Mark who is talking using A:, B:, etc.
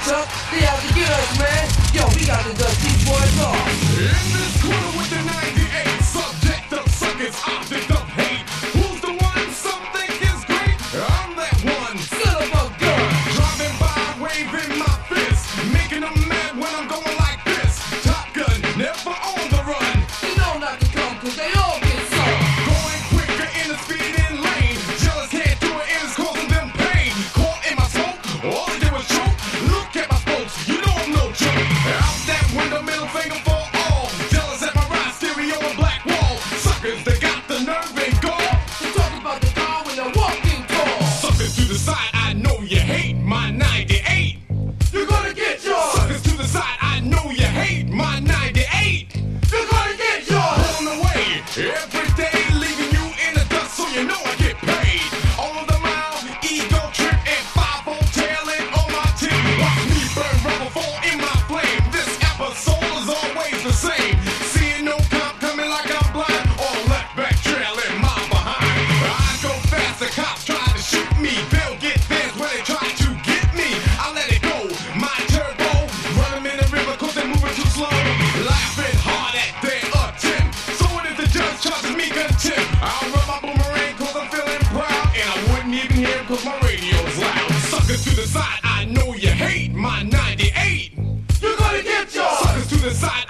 A: Chuck, they out to get us, man. Yo, we got to dust these boys off.
B: In this quarter with the 98, subject of suckers, object of hate. Who's the one some think is great? I'm that one.
A: Son of a gun.
B: Driving by, waving my fist, making them mad when I'm going like this. Top Gun, never on the run.
A: You know not to come, cause they all get some.
B: Going quicker in the speeding lane. Jealous can't do it and it's causing them pain. Caught in my smoke, all they do is choke. Look at my folks, you know I'm no joke. Out that window, middle finger for all. Jealous at my ride, stereo and black wall. Suckers, they got the nerve and gall.
A: They talk about the car when they're walking tall.
B: Suckers to the side, I know you hate my 98.
A: You're gonna get yours.
B: Suckers to the side, I know you hate my 98.
A: You're gonna get yours.
B: On the way, every day leaving you in the dust so you know I get paid. On the mile, ego trip and 5-0 tailing on my team. Watch me burn rubber, fall in my flame. This episode is always the same. Seeing no cop coming like I'm blind, or left back trailing my behind. I go fast, the cops try to shoot me. They'll get theirs when they try to get me. I let it go, my turbo. Run them in the river cause they're moving too slow. Laughing hard at their attempt. So what if the judge charges me contempt? I'll run my boomerang cause I'm feeling proud. And I wouldn't even hear him cause my radio's loud. Suckers to the side, I know you hate my 98.
A: You're gonna get yours.
B: Suckers to the side,